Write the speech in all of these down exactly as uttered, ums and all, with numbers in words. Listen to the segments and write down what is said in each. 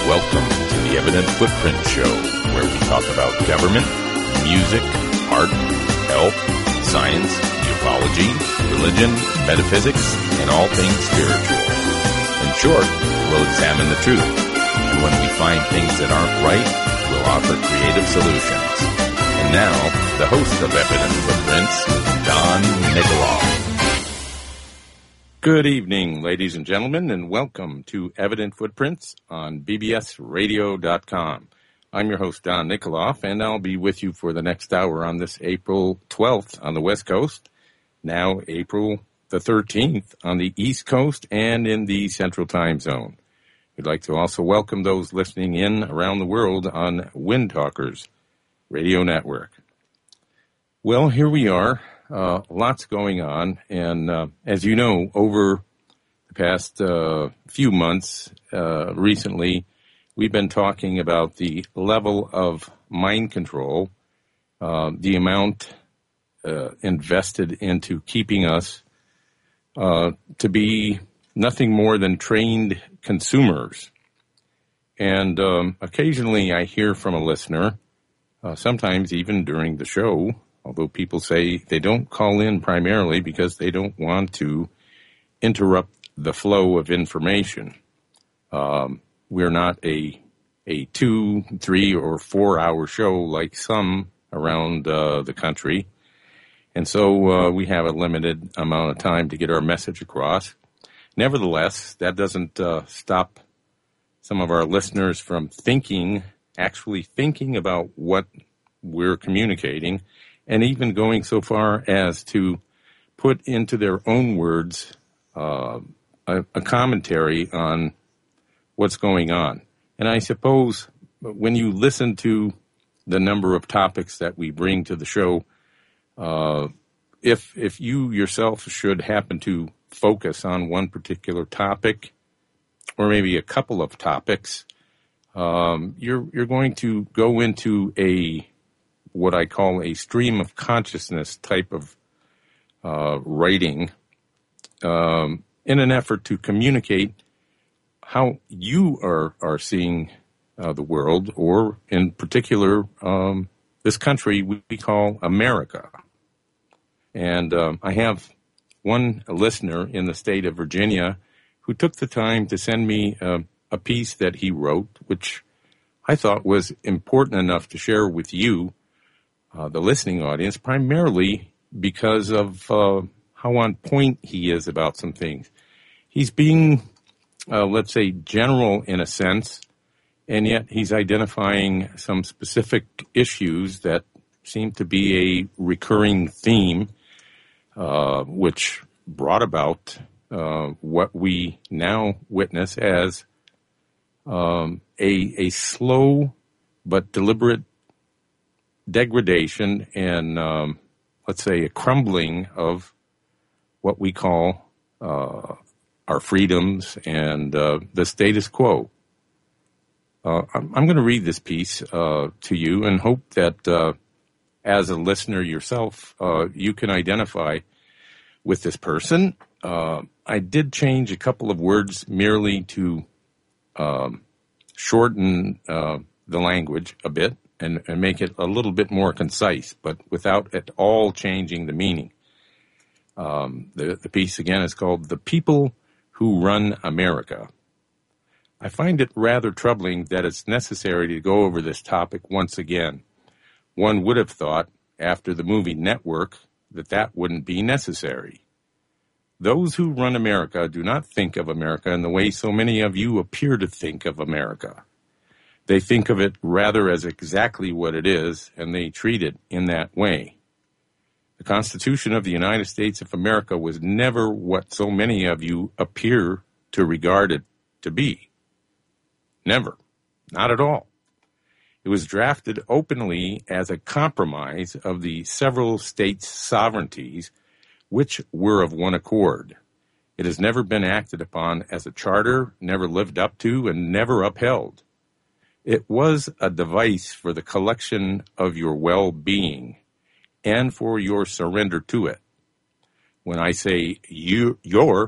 Welcome to the Evident Footprint Show, where we talk about government, music, art, health, science, ufology, religion, metaphysics, and all things spiritual. In short, we'll examine the truth, and when we find things that aren't right, we'll offer creative solutions. And now, the host of Evident Footprints, Don Nikoloff. Good evening, ladies and gentlemen, and welcome to Evident Footprints on B B S radio dot com. I'm your host, Don Nikoloff, and I'll be with you for the next hour on this April twelfth on the West Coast, now April the thirteenth on the East Coast and in the Central Time Zone. We'd like to also welcome those listening in around the world on Wind Talkers Radio Network. Well, here we are. Uh, lots going on, and uh, as you know, over the past uh, few months, uh, recently, we've been talking about the level of mind control, uh, the amount uh, invested into keeping us uh, to be nothing more than trained consumers. And um, occasionally I hear from a listener, uh, sometimes even during the show, although people say they don't call in primarily because they don't want to interrupt the flow of information. Um, we're not a a two, three, or four-hour show like some around uh, the country. And so uh, we have a limited amount of time to get our message across. Nevertheless, that doesn't uh, stop some of our listeners from thinking, actually thinking about what we're communicating, and even going so far as to put into their own words uh, a, a commentary on what's going on. And I suppose when you listen to the number of topics that we bring to the show, uh, if if you yourself should happen to focus on one particular topic, or maybe a couple of topics, um, you're you're going to go into a what I call a stream of consciousness type of uh, writing um, in an effort to communicate how you are, are seeing uh, the world, or in particular, um, this country we, we call America. And um, I have one listener in the state of Virginia who took the time to send me uh, a piece that he wrote, which I thought was important enough to share with you, Uh, the listening audience, primarily because of uh, how on point he is about some things. He's being, uh, let's say, general in a sense, and yet he's identifying some specific issues that seem to be a recurring theme, uh, which brought about uh, what we now witness as um, a, a slow but deliberate degradation and, um, let's say, a crumbling of what we call uh, our freedoms and uh, the status quo. Uh, I'm, I'm going to read this piece uh, to you and hope that uh, as a listener yourself, uh, you can identify with this person. Uh, I did change a couple of words merely to um, shorten uh, the language a bit. And, and make it a little bit more concise, but without at all changing the meaning. Um, the, the piece, again, is called The People Who Run America. I find it rather troubling that it's necessary to go over this topic once again. One would have thought, after the movie Network, that that wouldn't be necessary. Those who run America do not think of America in the way so many of you appear to think of America. They think of it rather as exactly what it is, and they treat it in that way. The Constitution of the United States of America was never what so many of you appear to regard it to be. Never. Not at all. It was drafted openly as a compromise of the several states' sovereignties, which were of one accord. It has never been acted upon as a charter, never lived up to, and never upheld. It was a device for the collection of your well-being and for your surrender to it. When I say you, your,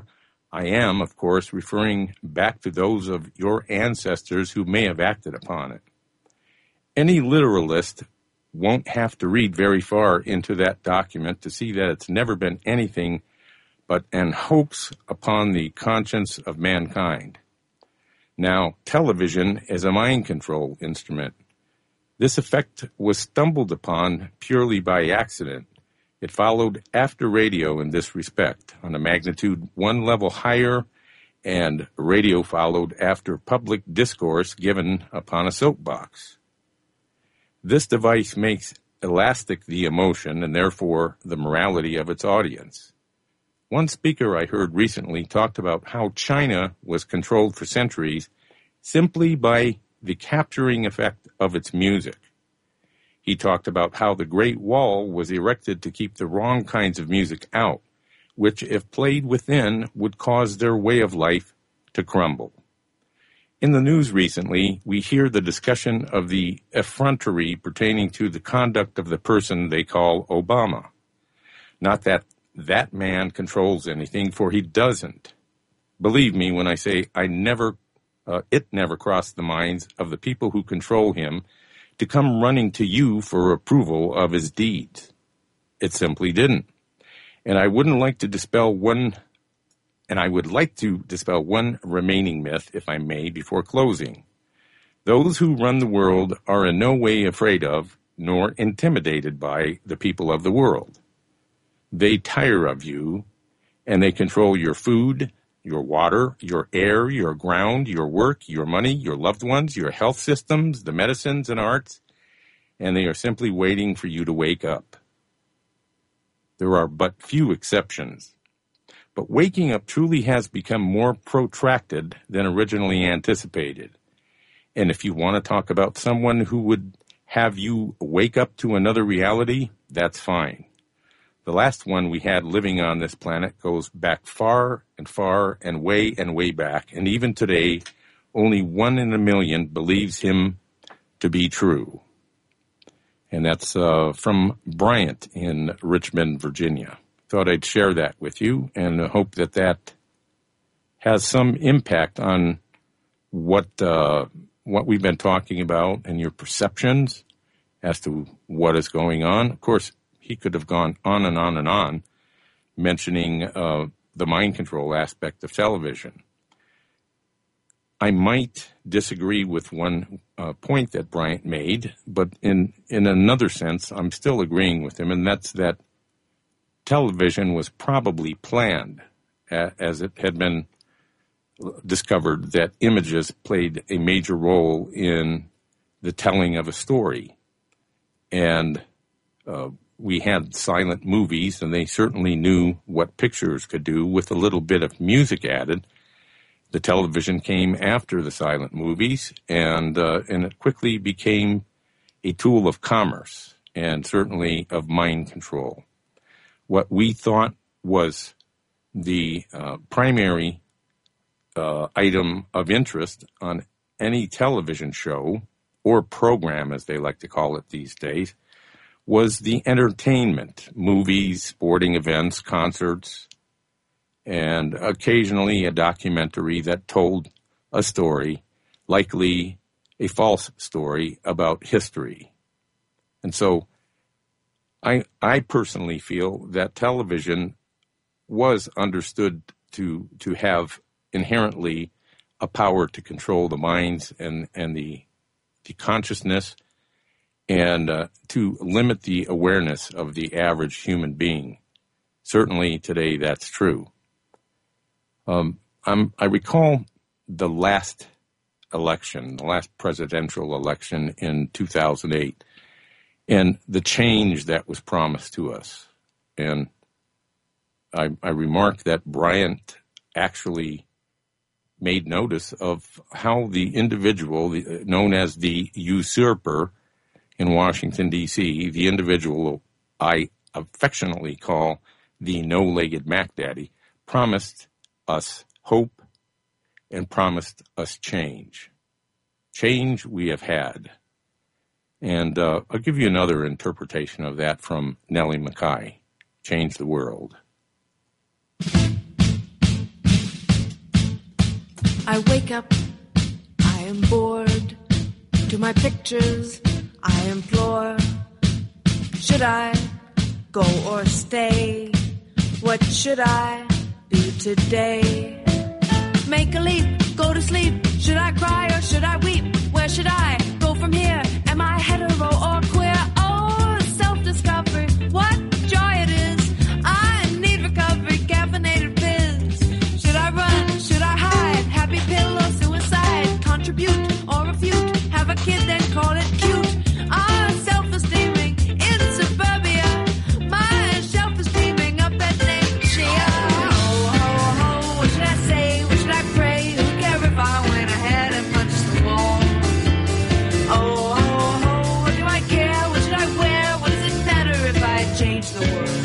I am, of course, referring back to those of your ancestors who may have acted upon it. Any literalist won't have to read very far into that document to see that it's never been anything but an hoax upon the conscience of mankind. Now, television is a mind control instrument. This effect was stumbled upon purely by accident. It followed after radio in this respect, on a magnitude one level higher, and radio followed after public discourse given upon a soapbox. This device makes elastic the emotion and therefore the morality of its audience. One speaker I heard recently talked about how China was controlled for centuries simply by the capturing effect of its music. He talked about how the Great Wall was erected to keep the wrong kinds of music out, which, if played within, would cause their way of life to crumble. In the news recently, we hear the discussion of the effrontery pertaining to the conduct of the person they call Obama. Not that that man controls anything, for he doesn't. Believe me when I say I never, uh, it never crossed the minds of the people who control him to come running to you for approval of his deeds. It simply didn't. And I wouldn't like to dispel one, and I would like to dispel one remaining myth, if I may, before closing. Those who run the world are in no way afraid of, nor intimidated by, the people of the world. They tire of you, and they control your food, your water, your air, your ground, your work, your money, your loved ones, your health systems, the medicines and arts, and they are simply waiting for you to wake up. There are but few exceptions. But waking up truly has become more protracted than originally anticipated. And if you want to talk about someone who would have you wake up to another reality, that's fine. The last one we had living on this planet goes back far and far and way and way back. And even today, only one in a million believes him to be true. And that's uh, from Bryant in Richmond, Virginia. Thought I'd share that with you and hope that that has some impact on what uh, what we've been talking about and your perceptions as to what is going on. Of course, he could have gone on and on and on, mentioning uh, the mind control aspect of television. I might disagree with one uh, point that Bryant made, but in, in another sense, I'm still agreeing with him, and that's that television was probably planned, as it had been discovered that images played a major role in the telling of a story. And uh, we had silent movies, and they certainly knew what pictures could do with a little bit of music added. The television came after the silent movies, and uh, and it quickly became a tool of commerce and certainly of mind control. What we thought was the uh, primary uh, item of interest on any television show or program, as they like to call it these days, was the entertainment, movies, sporting events, concerts, and occasionally a documentary that told a story, likely a false story about history. And so I I personally feel that television was understood to to have inherently a power to control the minds and, and the the consciousness and uh, to limit the awareness of the average human being. Certainly today that's true. Um, I'm, I recall the last election, the last presidential election in two thousand eight, and the change that was promised to us. And I, I remarked that Bryant actually made notice of how the individual, the, known as the usurper in Washington, D C, the individual I affectionately call the no-legged Mac Daddy, promised us hope and promised us change. Change we have had. And uh, I'll give you another interpretation of that from Nellie McKay, Change the World. I wake up, I am bored. To my pictures, I implore. Should I go or stay? What should I do today? Make a leap, go to sleep. Should I cry or should I weep? Where should I go from here? Am I hetero or queer? Oh, self-discovery, what joy it is. I need recovery, caffeinated pills. Should I run? Should I hide? Happy pill or suicide? Contribute or refute? Have a kid then call it cute. Ah, self-esteeming in suburbia. My self-esteeming up at Nature. Oh, oh, oh, what should I say? What should I pray? Who care if I went ahead and punched the wall? Oh, oh, oh, what do I care? What should I wear? What does it matter if I change the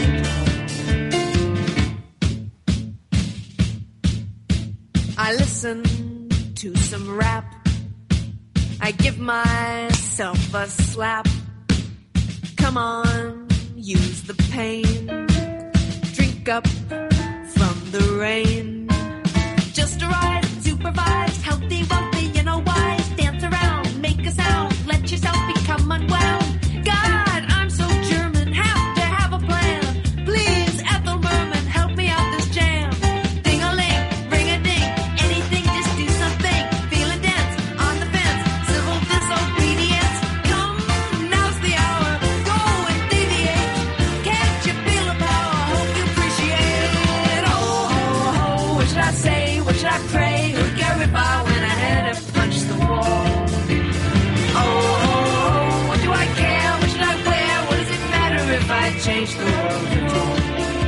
world? I listen to some rap. I give myself a slap. Come on, use the pain. Drink up from the rain. Just arise, supervise, healthy, wealthy, you know wise. Dance around, make a sound, let yourself become unwound. God, I'm so German, have to have a plan. Please, Ethel Merman, help me out this jam. Ding-a-ling, ring-a-ding, anything, just do something. Feeling dance, on the fence, civil disobedience. Come, now's the hour, go and deviate. Can't you feel the power? Hope you appreciate it. Oh, oh, oh, what should I say? What should I pray? Who'd care if I went ahead and punched the wall? Oh, oh, oh, what do I care? What should I wear? What does it matter if I change the world at all?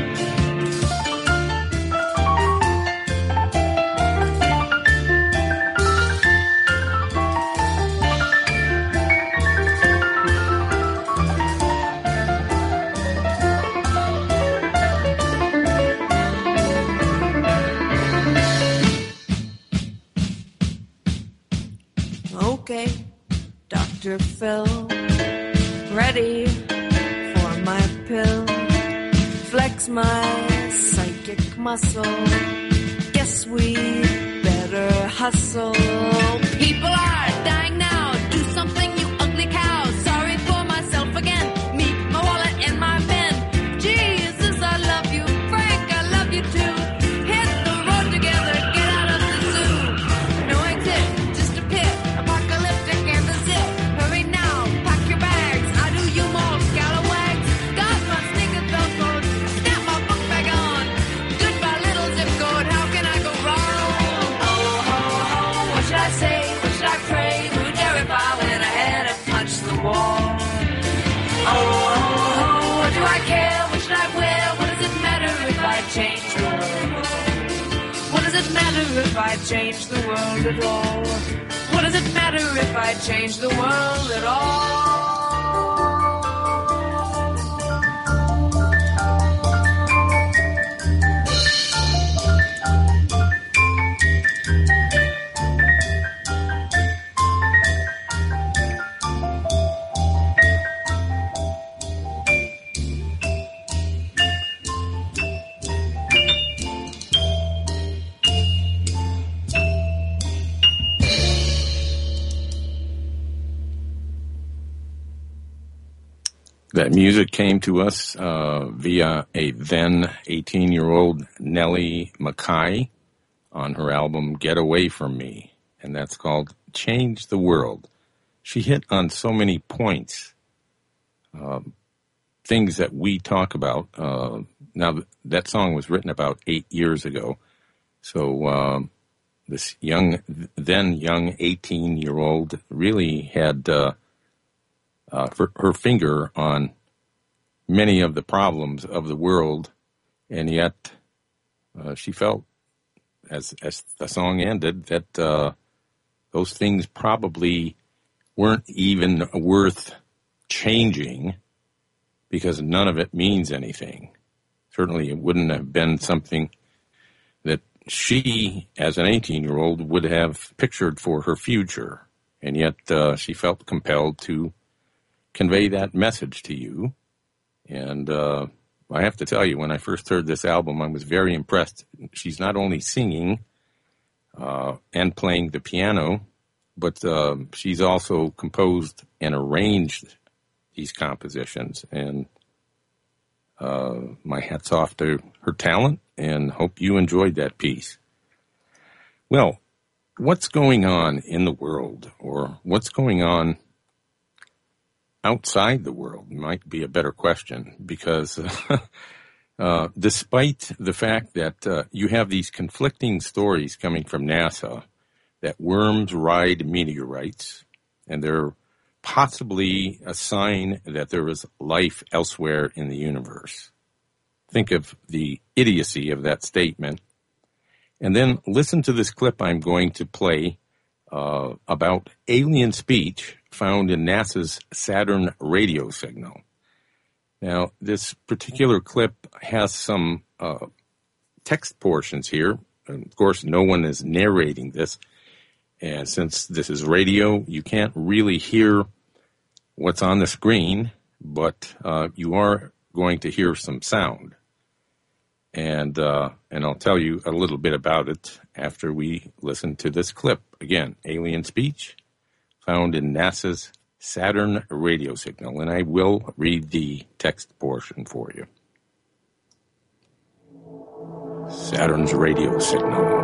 Okay, Doctor Phil, ready for my pill. Flex my psychic muscle. Guess we better hustle. People are dying now. Do something, you ugly cow. Sorry for myself again. Meet my wallet and my pen. Jesus, I love you. Frank, I love you too. Hit the road together. Get out of the zoo. No exit, just a pit. Apocalyptic and the zip. Hurry now, pack your bags. I do you more scalawags. Got my sneakers velcroed. Snap my book bag on. Goodbye, little zip code. How can I go wrong? Oh, oh, oh, what should I say? What should I pray? Who dare if I went ahead and punched the wall? Oh, oh, oh, what do I care? What should I wear? What does it matter if I change the world? What does it matter if I change the world at all? What does it matter if I change the world at all? That music came to us uh, via a then eighteen-year-old Nellie McKay on her album Get Away From Me, and that's called Change the World. She hit on so many points, uh, things that we talk about. Uh, now, that song was written about eight years ago, so um, this young, then young eighteen-year-old really had... Uh, Uh, for her finger on many of the problems of the world, and yet uh, she felt, as as the song ended, that uh, those things probably weren't even worth changing because none of it means anything. Certainly it wouldn't have been something that she, as an eighteen-year-old, would have pictured for her future, and yet uh, she felt compelled to convey that message to you. And uh, I have to tell you, when I first heard this album, I was very impressed. She's not only singing, uh, and playing the piano, but uh, she's also composed and arranged these compositions. And uh, my hat's off to her talent, and hope you enjoyed that piece. Well, what's going on in the world, or what's going on outside the world, might be a better question, because uh, despite the fact that uh, you have these conflicting stories coming from NASA that worms ride meteorites, and they're possibly a sign that there is life elsewhere in the universe. Think of the idiocy of that statement. And then listen to this clip I'm going to play uh, about alien speech found in NASA's Saturn radio signal. Now, this particular clip has some uh, text portions here. And of course, no one is narrating this. And since this is radio, you can't really hear what's on the screen, but uh, you are going to hear some sound. And uh, and I'll tell you a little bit about it after we listen to this clip. Again, alien speech found in NASA's Saturn radio signal. And I will read the text portion for you. Saturn's radio signal.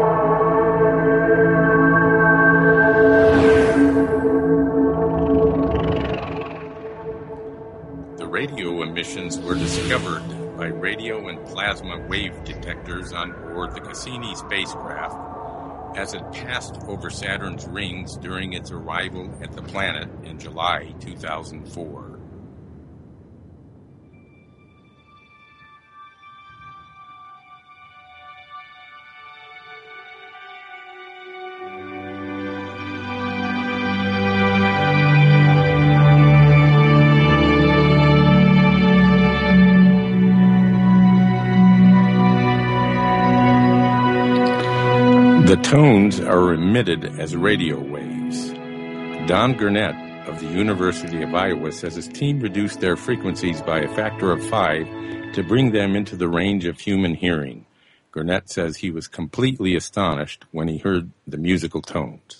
The radio emissions were discovered by radio and plasma wave detectors on board the Cassini spacecraft as it passed over Saturn's rings during its arrival at the planet in July two thousand four. The tones are emitted as radio waves. Don Gurnett of the University of Iowa says his team reduced their frequencies by a factor of five to bring them into the range of human hearing. Gurnett says he was completely astonished when he heard the musical tones.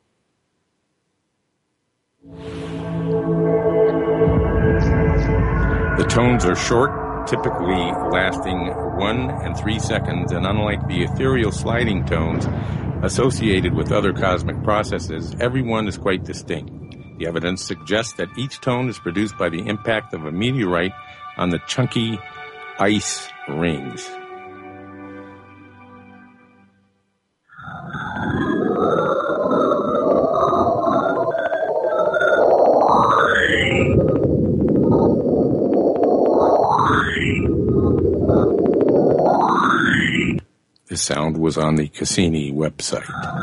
The tones are short, typically lasting one and three seconds, and unlike the ethereal sliding tones associated with other cosmic processes, every one is quite distinct. The evidence suggests that each tone is produced by the impact of a meteorite on the chunky ice rings. The sound was on the Cassini website.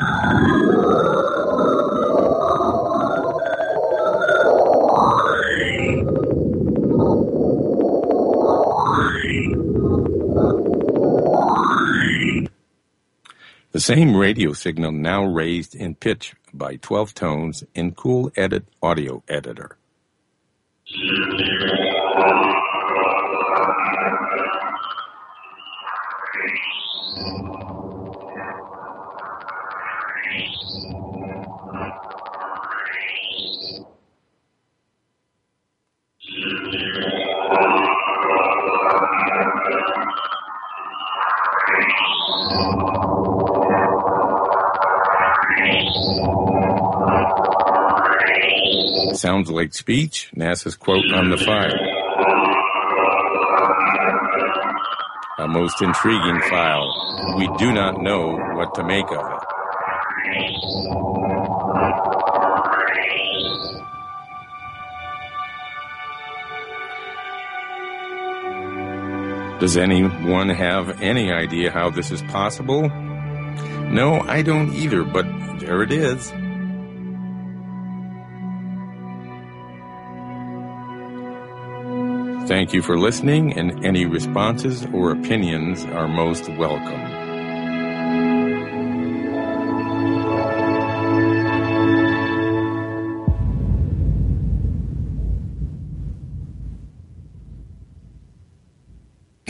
The same radio signal now raised in pitch by twelve tones in Cool Edit audio editor. Sounds like speech, NASA's quote on the file. A most intriguing file. We do not know what to make of it. Does anyone have any idea how this is possible? No, I don't either, but there it is. Thank you for listening, and any responses or opinions are most welcome.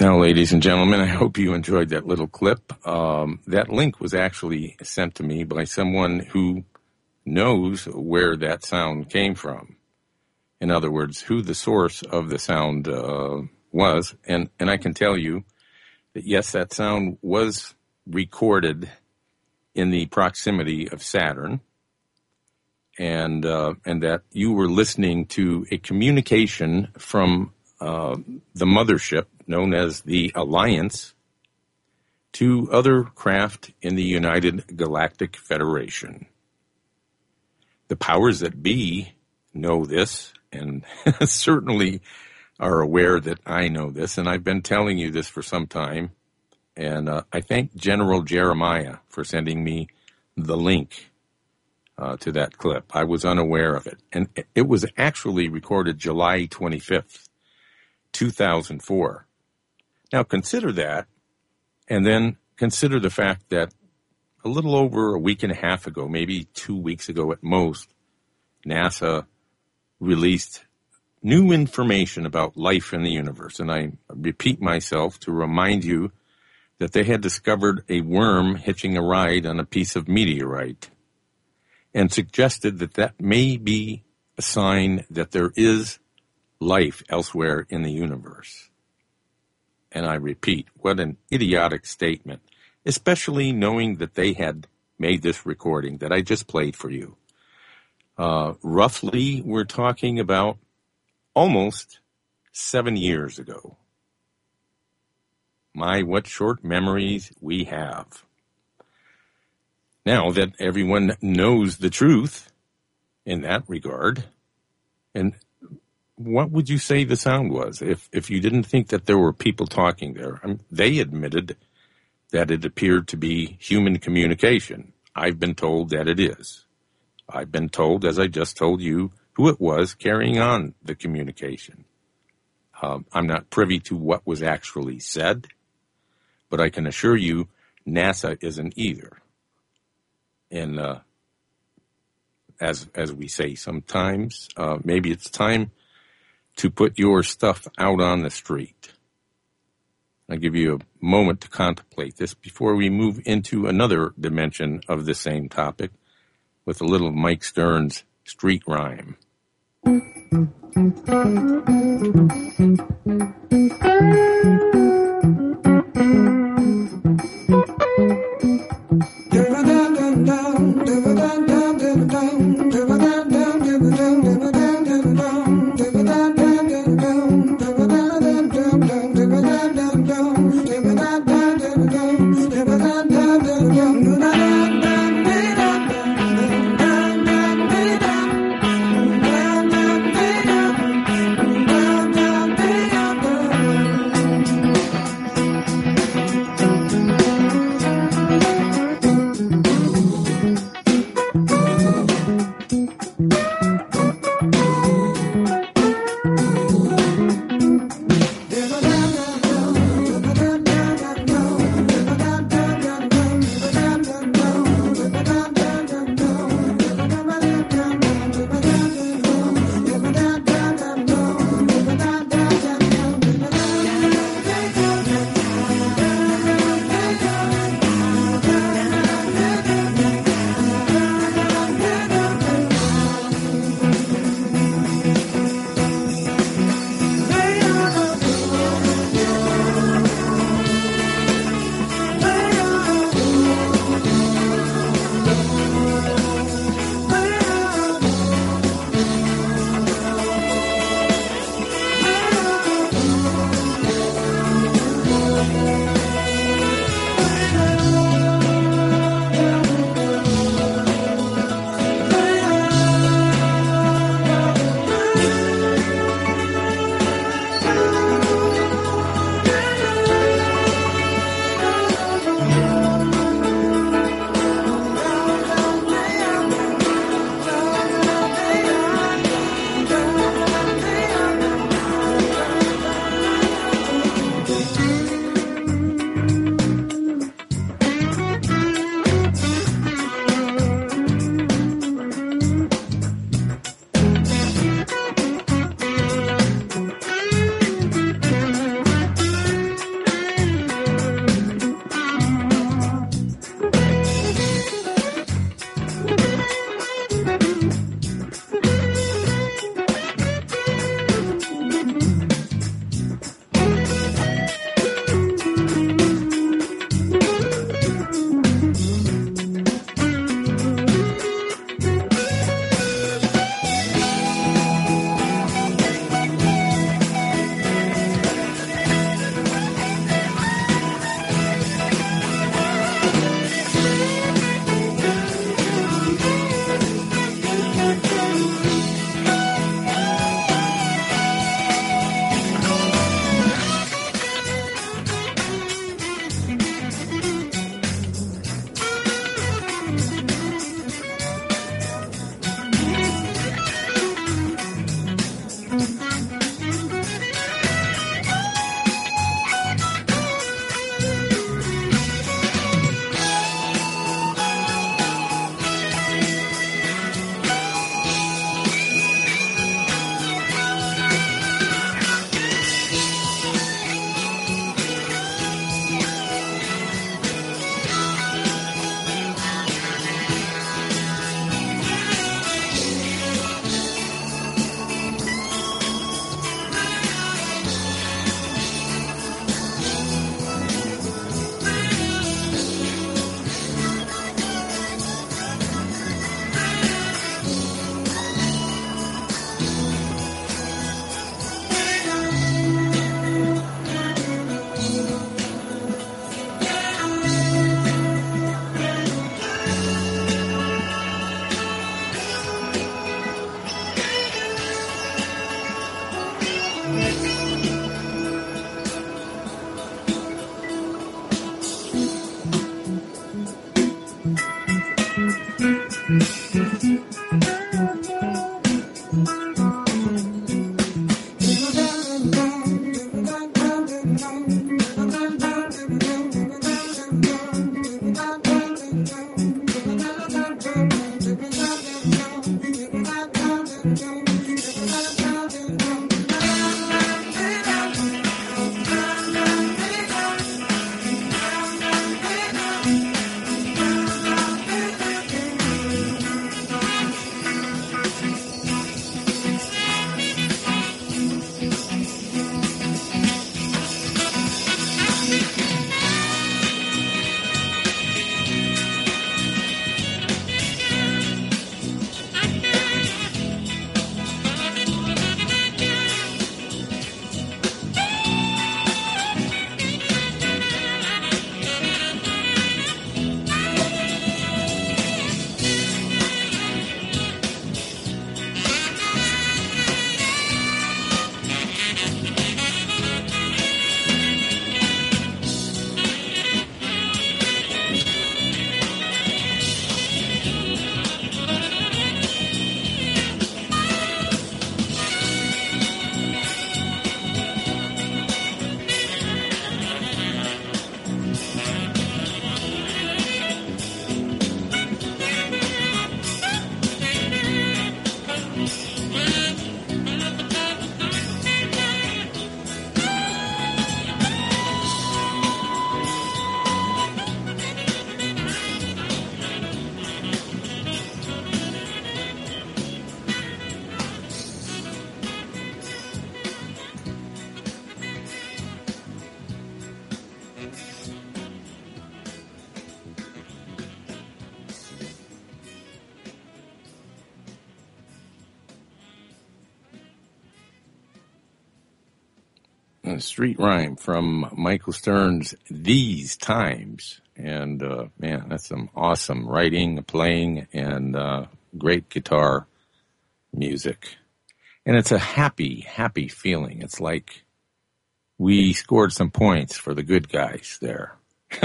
Now, ladies and gentlemen, I hope you enjoyed that little clip. Um, that link was actually sent to me by someone who knows where that sound came from. In other words, who the source of the sound uh, was. And, and I can tell you that, yes, that sound was recorded in the proximity of Saturn, and uh, and that you were listening to a communication from uh, the mothership known as the Alliance to other craft in the United Galactic Federation. The powers that be know this, and certainly are aware that I know this, and I've been telling you this for some time. And uh, I thank General Jeremiah for sending me the link uh, to that clip. I was unaware of it. And it was actually recorded July twenty-fifth, two thousand four. Now consider that, and then consider the fact that a little over a week and a half ago, maybe two weeks ago at most, NASA released new information about life in the universe. And I repeat myself to remind you that they had discovered a worm hitching a ride on a piece of meteorite, and suggested that that may be a sign that there is life elsewhere in the universe. And I repeat, what an idiotic statement, especially knowing that they had made this recording that I just played for you. Uh, roughly, we're talking about almost seven years ago. My, what short memories we have. Now that everyone knows the truth in that regard, and what would you say the sound was if, if you didn't think that there were people talking there? I mean, they admitted that it appeared to be human communication. I've been told that it is. I've been told, as I just told you, who it was carrying on the communication. Um, I'm not privy to what was actually said, but I can assure you NASA isn't either. And uh, as as we say sometimes, uh, maybe it's time to put your stuff out on the street. I'll give you a moment to contemplate this before we move into another dimension of the same topic with a little Mike Stern's street rhyme. A street rhyme from Michael Stern's These Times. And, uh, man, that's some awesome writing, playing, and uh, great guitar music. And it's a happy, happy feeling. It's like we scored some points for the good guys there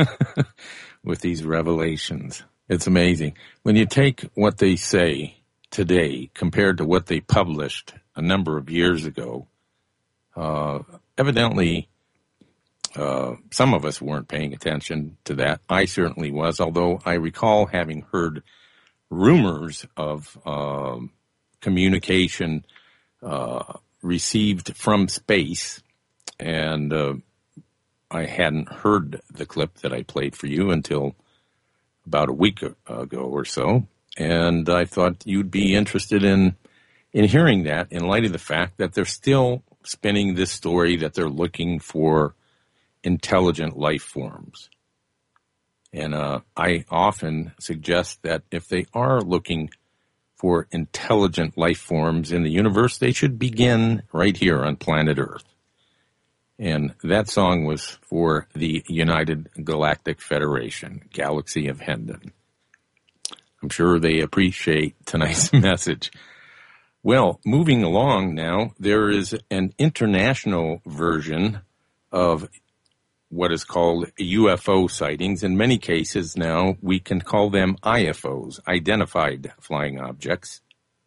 with these revelations. It's amazing. When you take what they say today compared to what they published a number of years ago, uh, evidently, uh, some of us weren't paying attention to that. I certainly was, although I recall having heard rumors of uh, communication uh, received from space, and uh, I hadn't heard the clip that I played for you until about a week ago or so, and I thought you'd be interested in in hearing that in light of the fact that they're still spinning this story that they're looking for intelligent life forms. And uh, I often suggest that if they are looking for intelligent life forms in the universe, they should begin right here on planet Earth. And that song was for the United Galactic Federation, Galaxy of Hendon. I'm sure they appreciate tonight's message. Well, moving along now, there is an international version of what is called U F O sightings. In many cases now, we can call them I F Os, Identified Flying Objects,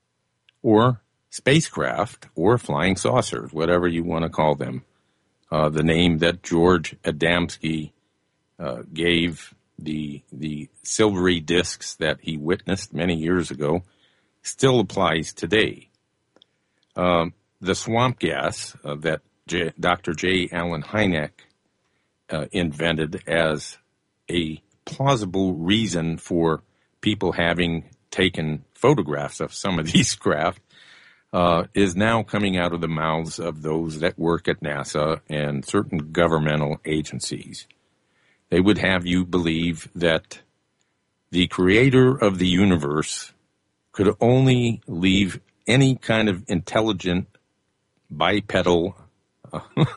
or spacecraft, or flying saucers, whatever you want to call them. Uh, the name that George Adamski uh, gave the the silvery discs that he witnessed many years ago still applies today. Um, the swamp gas uh, that J- Doctor J. Allen Hynek uh, invented as a plausible reason for people having taken photographs of some of these craft uh, is now coming out of the mouths of those that work at NASA and certain governmental agencies. They would have you believe that the creator of the universe could only leave any kind of intelligent bipedal uh,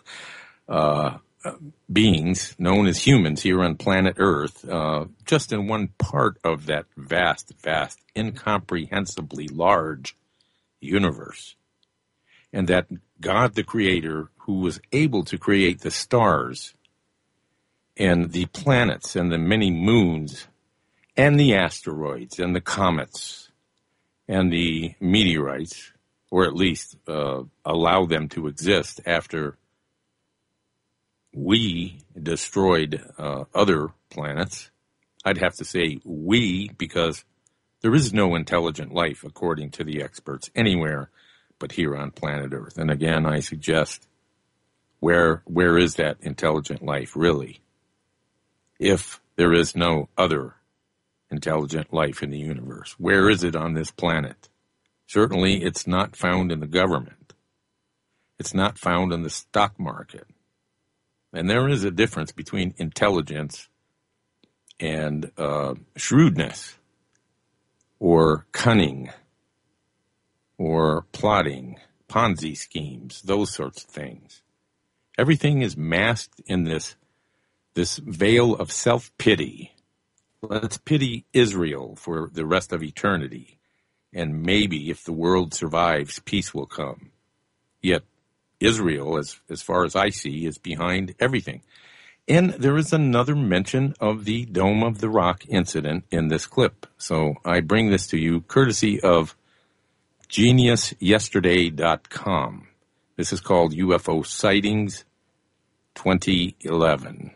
uh, beings known as humans here on planet Earth uh, just in one part of that vast, vast, incomprehensibly large universe. And that God the Creator, who was able to create the stars and the planets and the many moons and the asteroids and the comets and the meteorites, or at least uh, allow them to exist after we destroyed uh, other planets. I'd have to say we, because there is no intelligent life, according to the experts, anywhere but here on planet Earth. And again, I suggest, where where is that intelligent life really? If there is no other intelligent life in the universe, where is it on this planet? Certainly, it's not found in the government. It's not found in the stock market. And there is a difference between intelligence and uh, shrewdness, or cunning, or plotting, Ponzi schemes, those sorts of things. Everything is masked in this, this veil of self-pity. Let's pity Israel for the rest of eternity, and maybe if the world survives, peace will come. Yet Israel, as, as far as I see, is behind everything. And there is another mention of the Dome of the Rock incident in this clip. So I bring this to you courtesy of genius yesterday dot com. This is called U F O Sightings twenty eleven.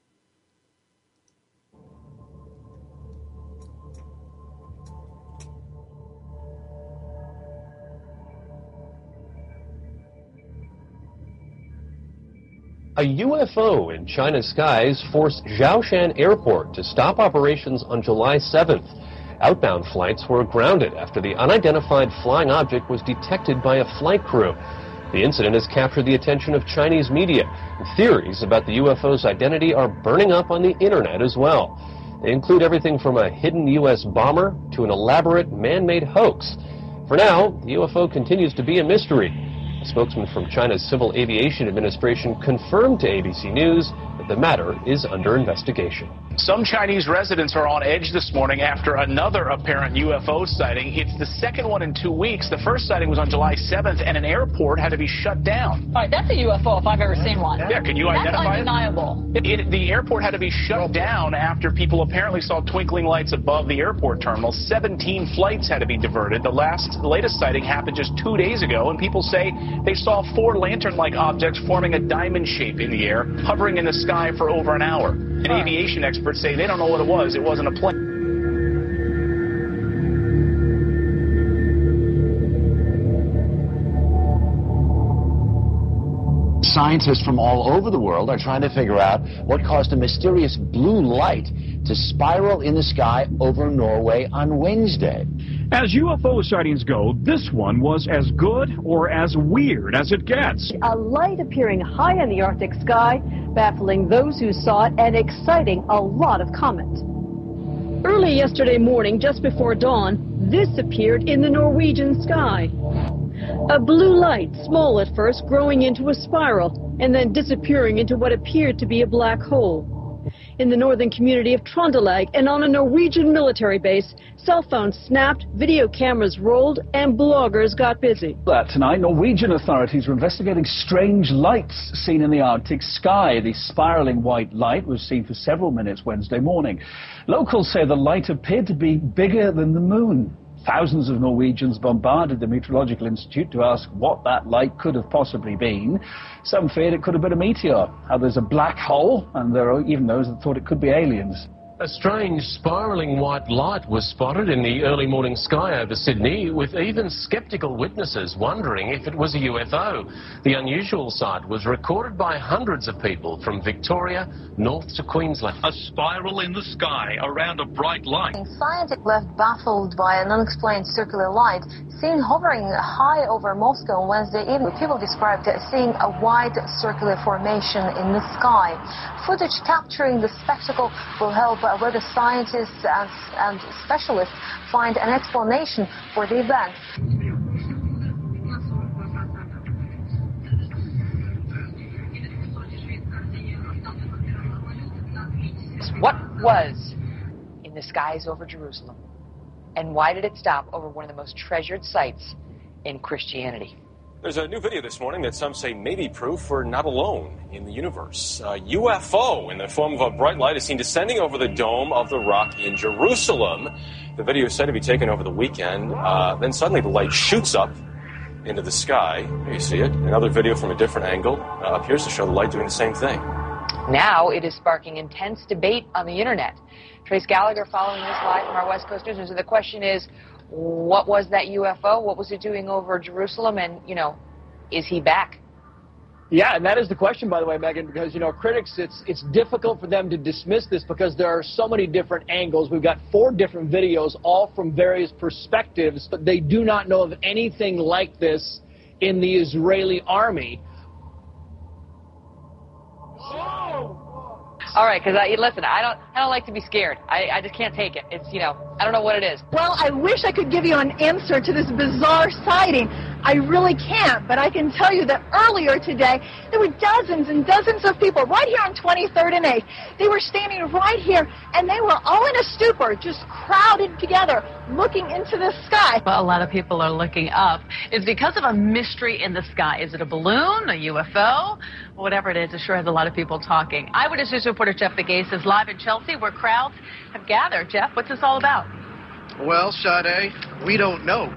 A U F O in China's skies forced Zhoushan Airport to stop operations on July seventh. Outbound flights were grounded after the unidentified flying object was detected by a flight crew. The incident has captured the attention of Chinese media. Theories about the U F O's identity are burning up on the internet as well. They include everything from a hidden U S bomber to an elaborate man-made hoax. For now, the U F O continues to be a mystery. A spokesman from China's Civil Aviation Administration confirmed to A B C News that the matter is under investigation. Some Chinese residents are on edge this morning after another apparent U F O sighting. It's the second one in two weeks. The first sighting was on July seventh, and an airport had to be shut down. All right, that's a U F O if I've ever seen one. Yeah, can you that's identify undeniable. it? It, the airport had to be shut down after people apparently saw twinkling lights above the airport terminal. seventeen flights had to be diverted. The last, the latest sighting happened just two days ago, and people say they saw four lantern-like objects forming a diamond shape in the air, hovering in the sky for over an hour. And right. Aviation experts say they don't know what it was. It wasn't a plane. Scientists from all over the world are trying to figure out what caused a mysterious blue light to spiral in the sky over Norway on Wednesday. As U F O sightings go, this one was as good or as weird as it gets. A light appearing high in the Arctic sky, baffling those who saw it and exciting a lot of comment. Early yesterday morning, just before dawn, this appeared in the Norwegian sky. A blue light, small at first, growing into a spiral, and then disappearing into what appeared to be a black hole. In the northern community of Trøndelag and on a Norwegian military base, cell phones snapped, video cameras rolled, and bloggers got busy. Tonight, Norwegian authorities are investigating strange lights seen in the Arctic sky. The spiraling white light was seen for several minutes Wednesday morning. Locals say the light appeared to be bigger than the moon. Thousands of Norwegians bombarded the Meteorological Institute to ask what that light could have possibly been. Some feared it could have been a meteor, others a black hole, and there are even those that thought it could be aliens. A strange spiraling white light was spotted in the early morning sky over Sydney, with even sceptical witnesses wondering if it was a U F O. The unusual sight was recorded by hundreds of people from Victoria north to Queensland. A spiral in the sky around a bright light. Scientists left baffled by an unexplained circular light seen hovering high over Moscow on Wednesday evening. People described seeing a wide circular formation in the sky. Footage capturing the spectacle will help whether scientists and, and specialists find an explanation for the event. What was in the skies over Jerusalem? And why did it stop over one of the most treasured sites in Christianity? There's a new video this morning that some say may be proof we're not alone in the universe. A U F O in the form of a bright light is seen descending over the Dome of the Rock in Jerusalem. The video is said to be taken over the weekend. Uh, then suddenly the light shoots up into the sky. Here you see it. Another video from a different angle uh, appears to show the light doing the same thing. Now it is sparking intense debate on the internet. Trace Gallagher following this live from our West Coast News. So the question is, what was that U F O? What was it doing over Jerusalem? And, you know, is he back? Yeah, and that is the question, by the way, Megan, because, you know, critics, it's it's difficult for them to dismiss this because there are so many different angles. We've got four different videos, all from various perspectives, but they do not know of anything like this in the Israeli army. All right, because I listen, I don't, I don't like to be scared. I, I just can't take it. It's, you know, I don't know what it is. Well, I wish I could give you an answer to this bizarre sighting. I really can't, but I can tell you that earlier today, there were dozens and dozens of people right here on twenty-third and eighth. They were standing right here, and they were all in a stupor, just crowded together, looking into the sky. Well, a lot of people are looking up. It's because of a mystery in the sky. Is it a balloon, a U F O? Whatever it is, it sure has a lot of people talking. Eyewitness News reporter Jeff Begay is live in Chelsea, where crowds have gathered. Jeff, what's this all about? Well, Sade, we don't know.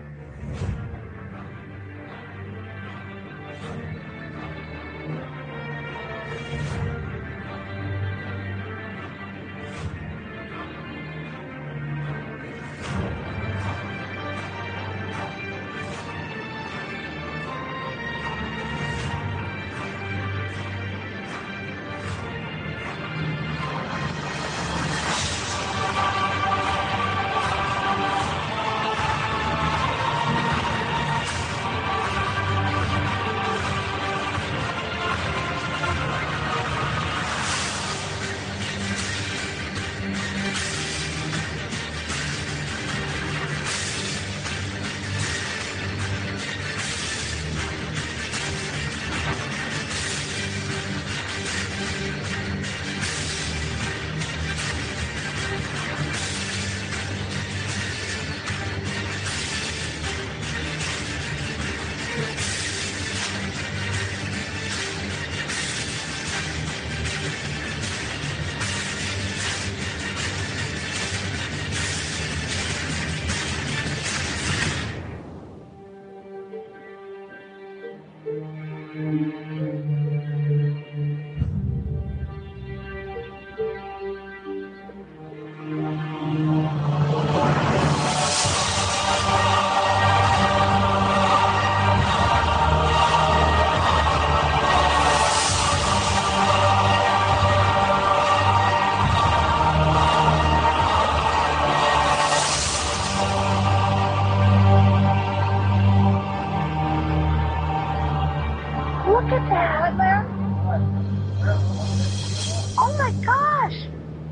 Oh my gosh!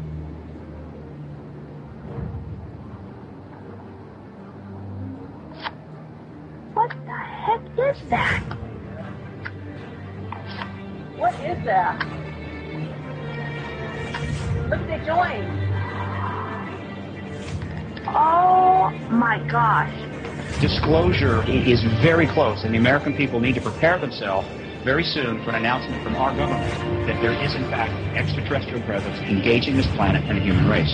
What the heck is that? What is that? Look at the joint. Oh my gosh. Disclosure is very close, and the American people need to prepare themselves very soon for an announcement from our government that there is, in fact, extraterrestrial presence engaging this planet and the human race.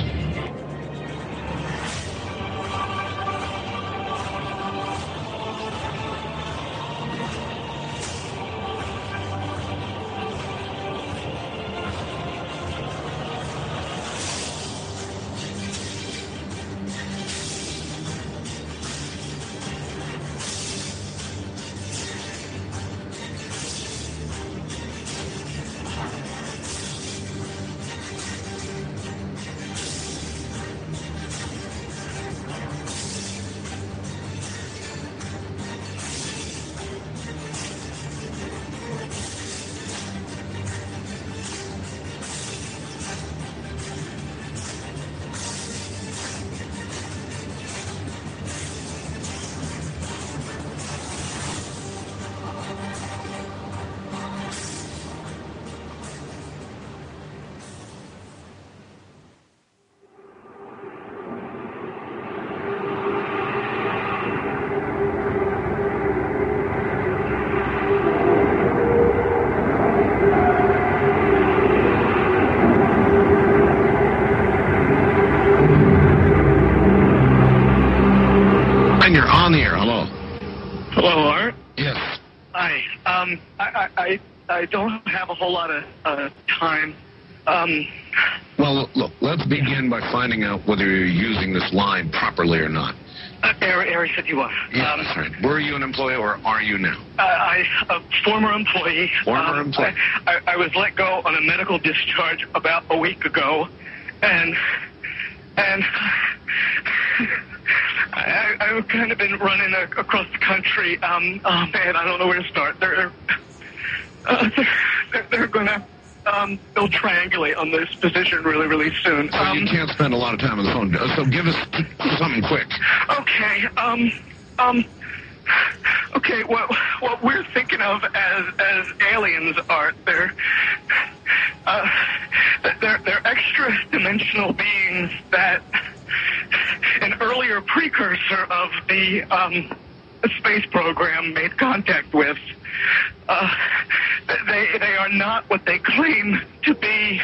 I don't have a whole lot of uh, time. Um, well, look, let's begin by finding out whether you're using this line properly or not. Uh, Area, Area fifty-one. Yeah, um, that's right. Were you an employee or are you now? Uh, I, a former employee. Former um, employee. I, I, I was let go on a medical discharge about a week ago, and and I, I've kind of been running a, across the country. Um, oh man, I don't know where to start. They're uh, they're, they're gonna. Um, they'll triangulate on this position really, really soon. So um, you can't spend a lot of time on the phone. So give us something quick. Okay. Um. Um. Okay. What what we're thinking of as as aliens are they're uh they're they're extra dimensional beings that an earlier precursor of the um space program made contact with. Uh, they they are not what they claim to be.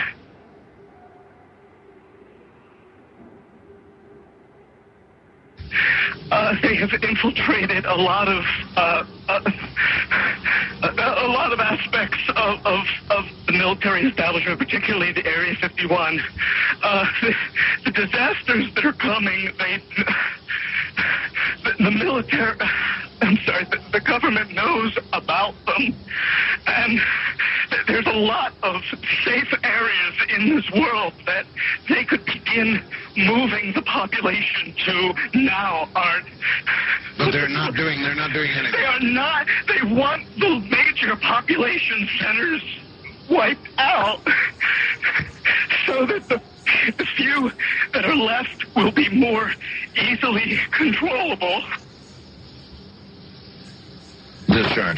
Uh, they have infiltrated a lot of uh, uh, a, a lot of aspects of, of, of the military establishment, particularly the Area fifty-one. Uh, the, the disasters that are coming, they the, the military. I'm sorry, the, the government knows about them, and there's a lot of safe areas in this world that they could begin moving the population to now, Art. But they're not doing, they're not doing anything. They are not. They want the major population centers wiped out so that the, the few that are left will be more easily controllable. Discharge.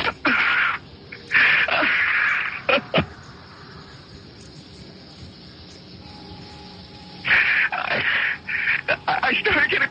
I, I started getting...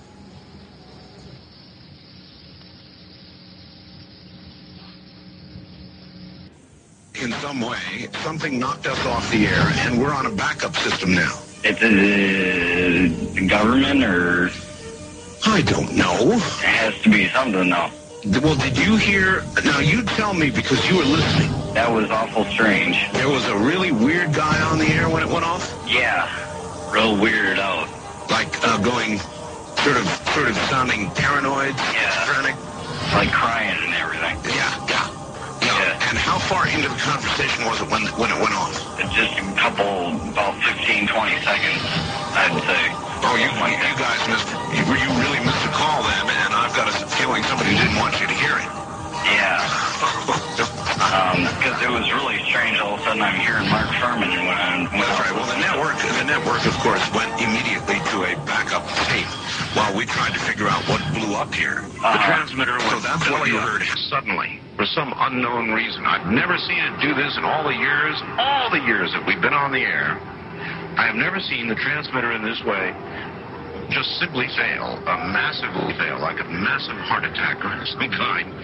In some way, something knocked us off the air, and we're on a backup system now. It's uh, the government, or... I don't know. It has to be something, though. Well, did you hear... Now, you tell me, because you were listening. That was awful strange. There was a really weird guy on the air when it went off? Yeah. Real weirded out. Like, uh, going... Sort of, sort of sounding paranoid? Yeah. Schizophrenic? Like crying and everything. Yeah, yeah. Yeah. And how far into the conversation was it when, when it went off? Just a couple, about fifteen, twenty seconds, I'd say. Oh, you, you guys missed, you, you really missed a call then, and I've got a feeling somebody didn't want you to hear it. Yeah. um, because it was really strange. All of a sudden, I'm hearing Mark Furman. When, when That's right. Well, the network, the network, of course, went immediately to a backup tape while we tried to figure out what blew up here. Uh, the transmitter was... So that's what you heard suddenly, for some unknown reason. I've never seen it do this in all the years, all the years that we've been on the air. I have never seen the transmitter in this way just simply fail, a massively fail, like a massive heart attack or some kind.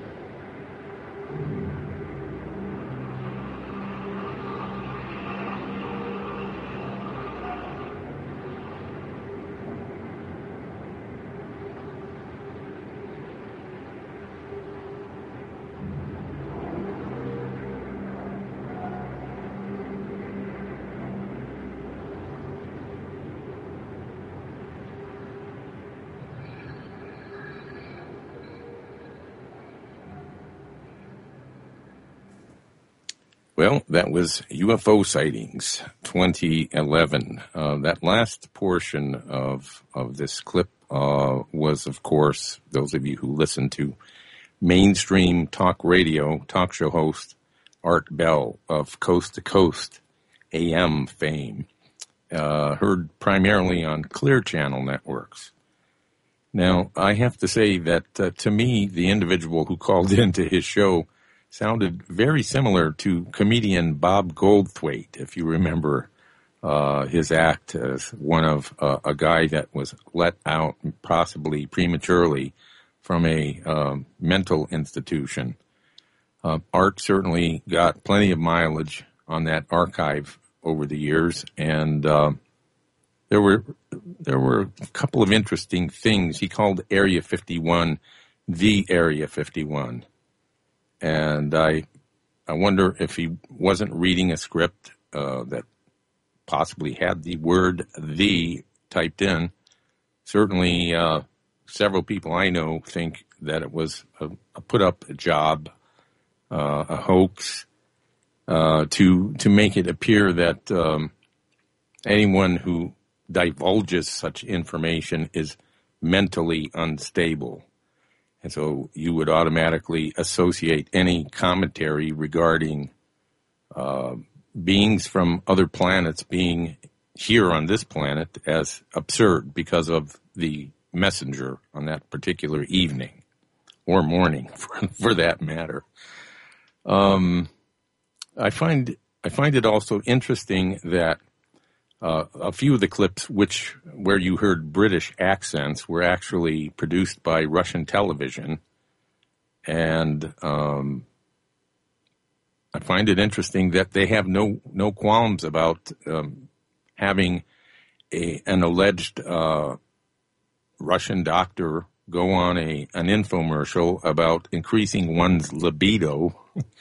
Well, that was U F O sightings twenty eleven. Uh, that last portion of of this clip uh, was, of course, those of you who listen to mainstream talk radio, talk show host Art Bell of Coast to Coast A M fame, uh, heard primarily on Clear Channel networks. Now, I have to say that uh, to me, the individual who called into his show sounded very similar to comedian Bob Goldthwait, if you remember uh, his act as one of uh, a guy that was let out possibly prematurely from a um, mental institution. Uh, Art certainly got plenty of mileage on that archive over the years, and uh, there were there were a couple of interesting things. He called Area fifty-one the Area fifty-one. And I I wonder if he wasn't reading a script uh, that possibly had the word "the" typed in. Certainly, uh, several people I know think that it was a, a put-up job, uh, a hoax, uh, to to make it appear that um, anyone who divulges such information is mentally unstable. And so you would automatically associate any commentary regarding uh, beings from other planets being here on this planet as absurd because of the messenger on that particular evening or morning, for, for that matter. Um, I find I find it also interesting that uh, a few of the clips which where you heard British accents were actually produced by Russian television, and um, I find it interesting that they have no no qualms about um, having a an alleged uh, Russian doctor go on a an infomercial about increasing one's libido,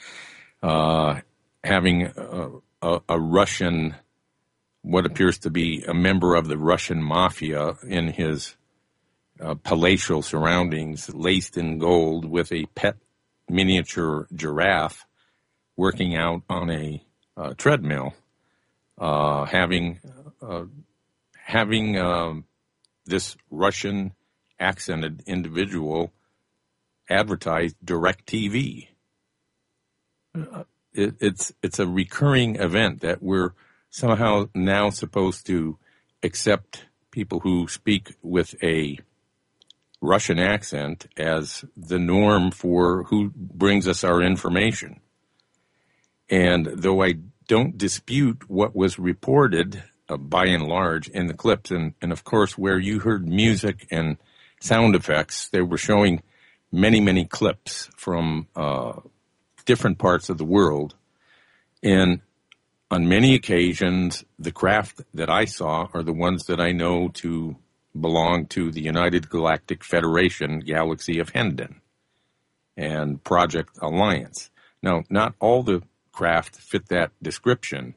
uh, having a, a, a Russian, what appears to be a member of the Russian mafia in his uh, palatial surroundings, laced in gold, with a pet miniature giraffe working out on a uh, treadmill, uh, having uh, having um, this Russian accented individual advertised DirecTV. Uh, it, it's it's a recurring event that we're somehow now supposed to accept people who speak with a Russian accent as the norm for who brings us our information. And though I don't dispute what was reported uh, by and large in the clips, and, and of course where you heard music and sound effects, they were showing many, many clips from uh, different parts of the world. And on many occasions, the craft that I saw are the ones that I know to belong to the United Galactic Federation, Galaxy of Hendon, and Project Alliance. Now, not all the craft fit that description.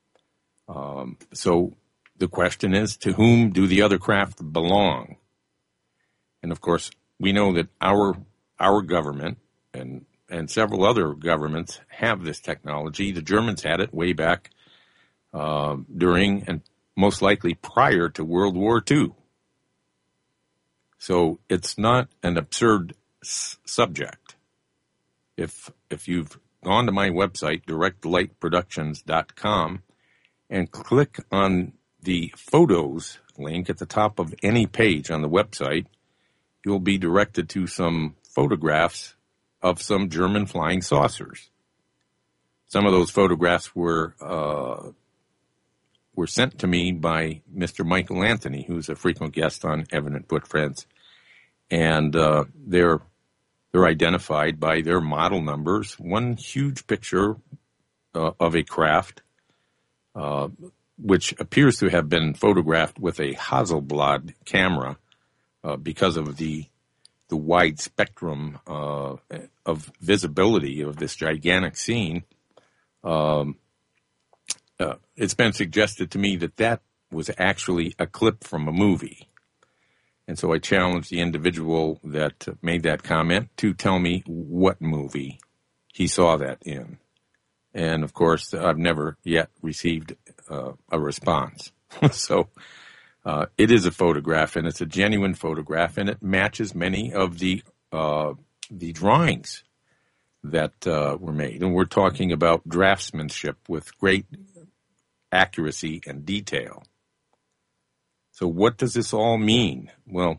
Um, so the question is, to whom do the other craft belong? And of course, we know that our our government and and several other governments have this technology. The Germans had it way back uh, during and most likely prior to World War Two. So it's not an absurd s- subject. If if you've gone to my website, direct light productions dot com, and click on the photos link at the top of any page on the website, you'll be directed to some photographs of some German flying saucers. Some of those photographs were uh, were sent to me by Mister Michael Anthony, who's a frequent guest on Evident Footprints, and uh, they're they're identified by their model numbers. One huge picture uh, of a craft, uh, which appears to have been photographed with a Hasselblad camera, Uh, because of the the wide spectrum uh, of visibility of this gigantic scene. Um, uh, it's been suggested to me that that was actually a clip from a movie. And so I challenged the individual that made that comment to tell me what movie he saw that in. And, of course, I've never yet received uh, a response. So Uh, it is a photograph, and it's a genuine photograph, and it matches many of the uh, the drawings that uh, were made. And we're talking about draftsmanship with great accuracy and detail. So what does this all mean? Well,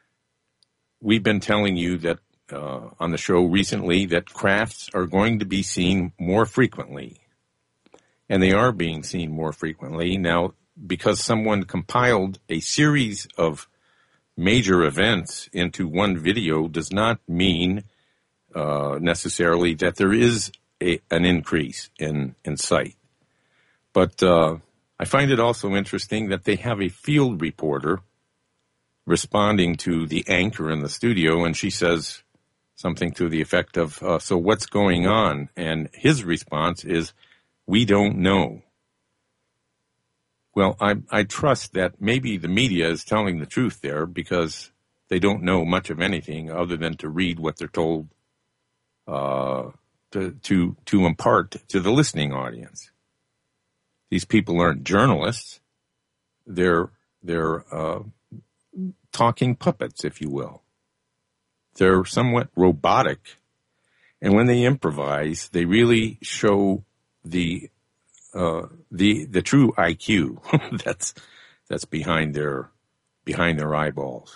we've been telling you that uh, on the show recently that crafts are going to be seen more frequently, and they are being seen more frequently. Now, because someone compiled a series of major events into one video does not mean uh, necessarily that there is a, an increase in, in sight. But uh, I find it also interesting that they have a field reporter responding to the anchor in the studio, and she says, something to the effect of, uh, so what's going on? And his response is, we don't know. Well, I, I trust that maybe the media is telling the truth there because they don't know much of anything other than to read what they're told uh, to, to, to impart to the listening audience. These people aren't journalists. They're, they're uh, talking puppets, if you will. They're somewhat robotic. And when they improvise, they really show the uh, the the true I Q that's that's behind their behind their eyeballs.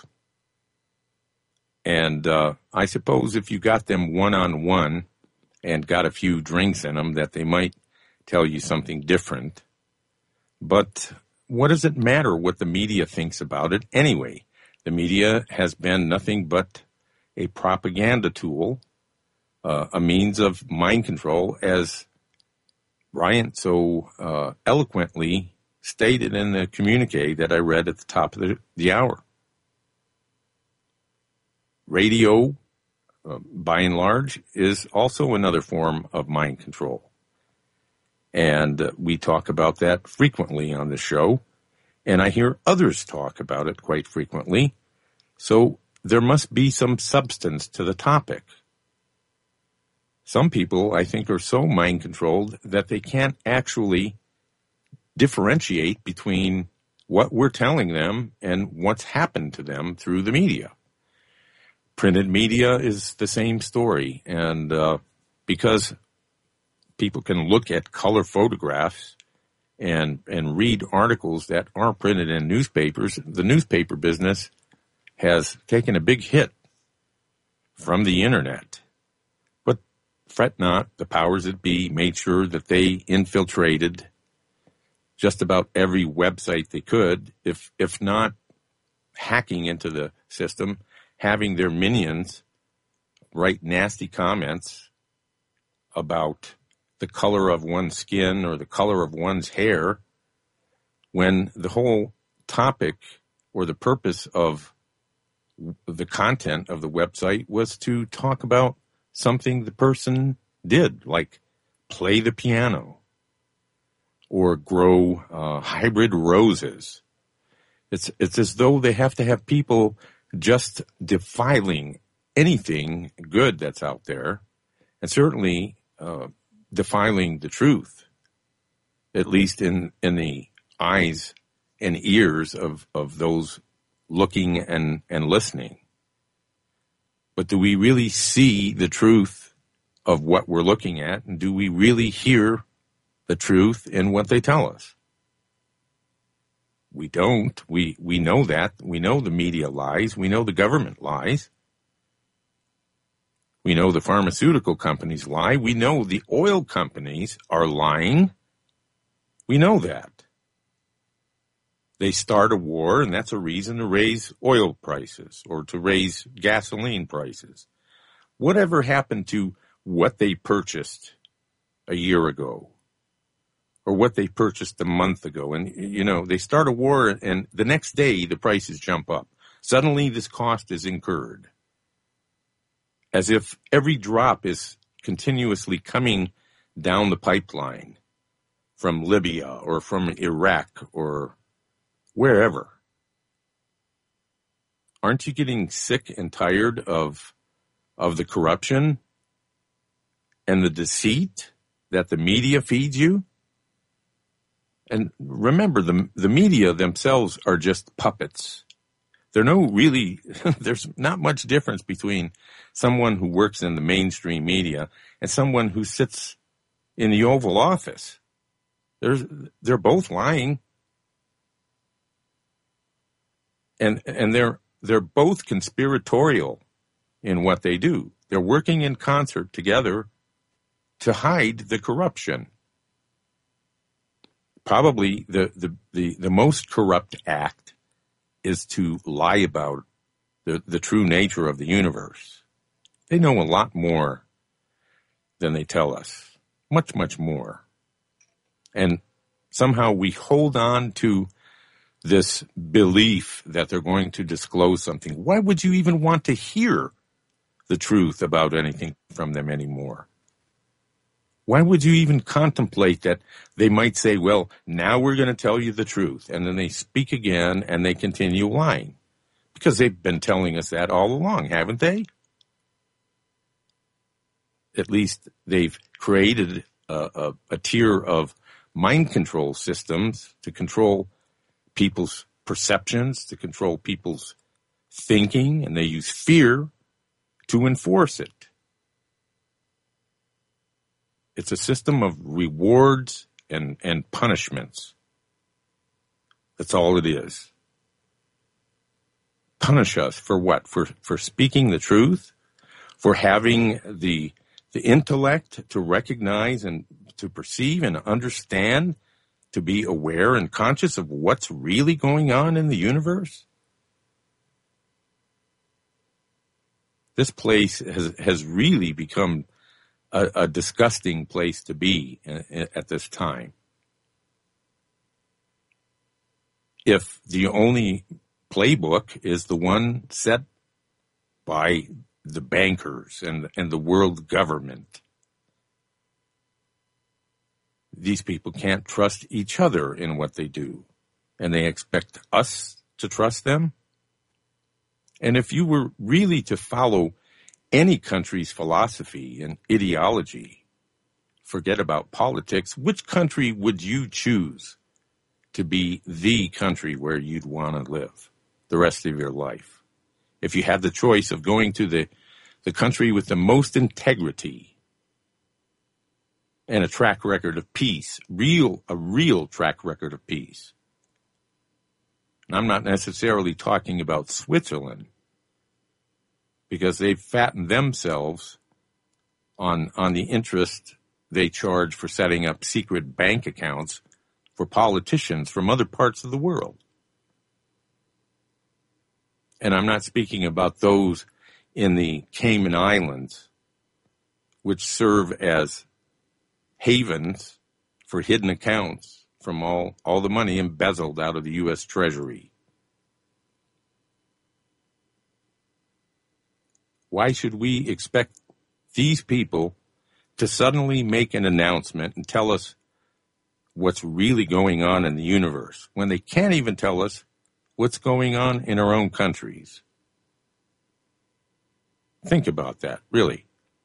And uh, I suppose if you got them one on one and got a few drinks in them, that they might tell you something different. But what does it matter what the media thinks about it anyway? The media has been nothing but a propaganda tool, uh, a means of mind control, as Bryant so uh, eloquently stated in the communique that I read at the top of the, the hour. Radio, uh, by and large, is also another form of mind control. And uh, we talk about that frequently on the show, and I hear others talk about it quite frequently. So there must be some substance to the topic. Some people, I think, are so mind-controlled that they can't actually differentiate between what we're telling them and what's happened to them through the media. Printed media is the same story, and uh, because people can look at color photographs and and read articles that are printed in newspapers, the newspaper business has taken a big hit from the internet. But fret not, the powers that be made sure that they infiltrated just about every website they could, if if not hacking into the system, having their minions write nasty comments about the color of one's skin or the color of one's hair, when the whole topic or the purpose of the content of the website was to talk about something the person did, like play the piano or grow uh, hybrid roses. It's it's as though they have to have people just defiling anything good that's out there, and certainly uh, defiling the truth, at least in, in the eyes and ears of, of those looking and, and listening. But do we really see the truth of what we're looking at? And do we really hear the truth in what they tell us? We don't. We, we know that. We know the media lies. We know the government lies. We know the pharmaceutical companies lie. We know the oil companies are lying. We know that. They start a war, and that's a reason to raise oil prices or to raise gasoline prices. Whatever happened to what they purchased a year ago or what they purchased a month ago? And, you know, they start a war, and the next day the prices jump up. Suddenly this cost is incurred, as if every drop is continuously coming down the pipeline from Libya or from Iraq or wherever. Aren't you getting sick and tired of of the corruption and the deceit that the media feeds you? And remember, the the media themselves are just puppets. There no really, there's not much difference between someone who works in the mainstream media and someone who sits in the Oval Office. There's, they're both lying. And and they're they're both conspiratorial in what they do. They're working in concert together to hide the corruption. Probably the, the, the, the most corrupt act is to lie about the, the true nature of the universe. They know a lot more than they tell us. Much, much more. And somehow we hold on to this belief that they're going to disclose something. Why would you even want to hear the truth about anything from them anymore. Why would you even contemplate that they might say, well, now we're going to tell you the truth, and then they speak again and they continue lying? Because they've been telling us that all along, haven't they? At least they've created a, a, a tier of mind control systems to control people's perceptions, to control people's thinking, and they use fear to enforce it. It's a system of rewards and, and punishments. That's all it is. Punish us for what? For for speaking the truth? For having the the intellect to recognize and to perceive and understand, to be aware and conscious of what's really going on in the universe? This place has, has really become a, a disgusting place to be at this time. If the only playbook is the one set by the bankers and, and the world government, these people can't trust each other in what they do, and they expect us to trust them. And if you were really to follow any country's philosophy and ideology, forget about politics, which country would you choose to be the country where you'd want to live the rest of your life? If you had the choice of going to the, the country with the most integrity and a track record of peace, real a real track record of peace. And I'm not necessarily talking about Switzerland, because they've fattened themselves on on the interest they charge for setting up secret bank accounts for politicians from other parts of the world. And I'm not speaking about those in the Cayman Islands, which serve as havens for hidden accounts from all, all the money embezzled out of the U S Treasury. Why should we expect these people to suddenly make an announcement and tell us what's really going on in the universe when they can't even tell us what's going on in our own countries? Think about that, really.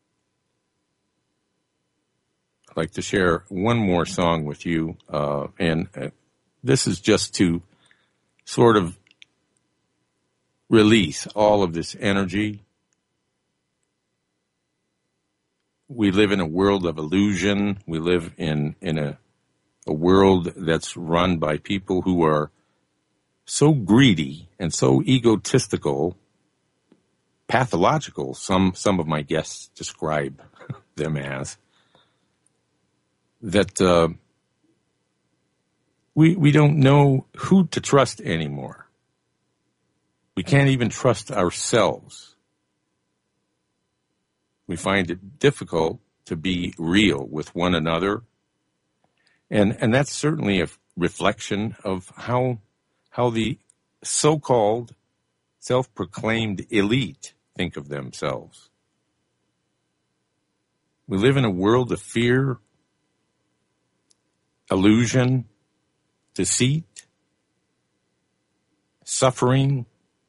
I'd like to share one more song with you, uh, and uh, this is just to sort of release all of this energy. We live in a world of illusion. We live in, in a, a world that's run by people who are so greedy and so egotistical, pathological, some, some of my guests describe them as, that uh, we we don't know who to trust anymore. We can't even trust ourselves. We find it difficult to be real with one another. And and that's certainly a reflection of how how the so-called self-proclaimed elite think of themselves. We live in a world of fear, illusion, deceit, suffering,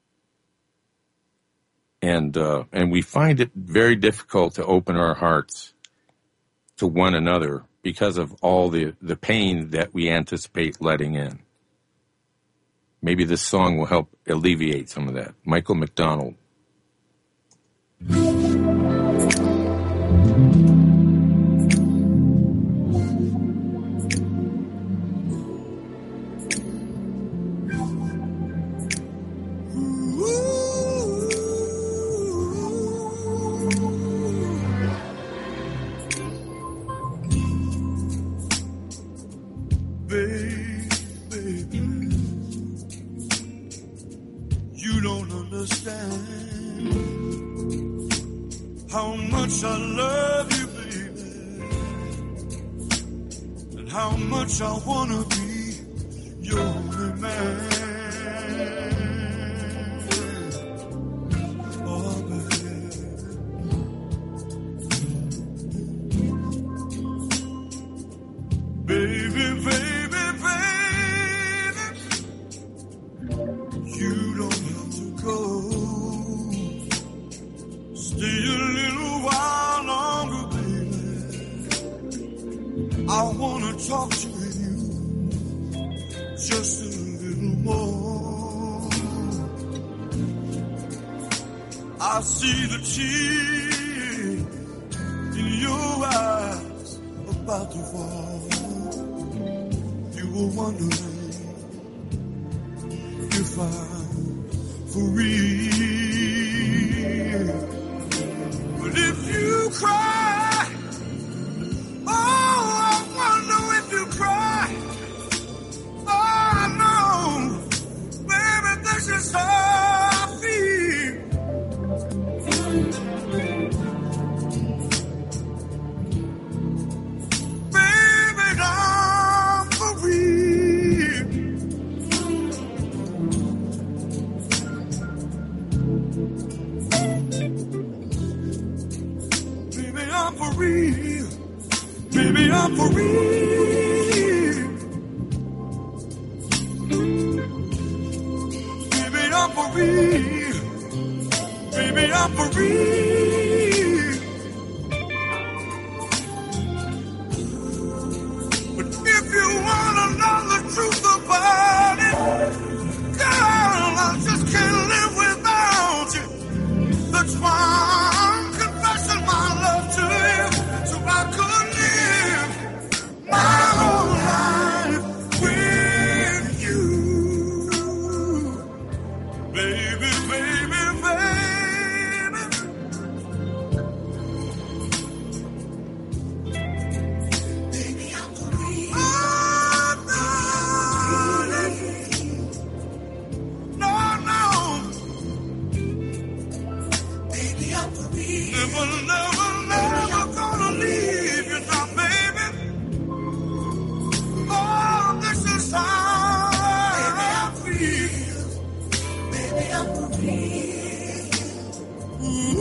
and uh, and we find it very difficult to open our hearts to one another because of all the, the pain that we anticipate letting in. Maybe this song will help alleviate some of that. Michael McDonald. I wanna be your only man. Oh, baby. just a little more. I see the tears in your eyes about to fall. You were wondering if I'm for real. But if you cry, oh, I wonder if you cry. Oh, no, baby, this is how I feel. Baby, I'm for real. Baby, I'm for real. Baby, I'm for real. Baby, I'm for real. Baby, I'm for real. But if you wanna know the truth about it, girl, I just can't live without you. That's why I'm confessing my love to you, so I could live my whole life with you. Baby, baby, baby. Baby, I'm for real. Oh, darling. No, no. Baby, I'm for real. Never, never, never gonna leave you now, baby. Oh, this is how I feel. Baby, I'm for real. Ooh,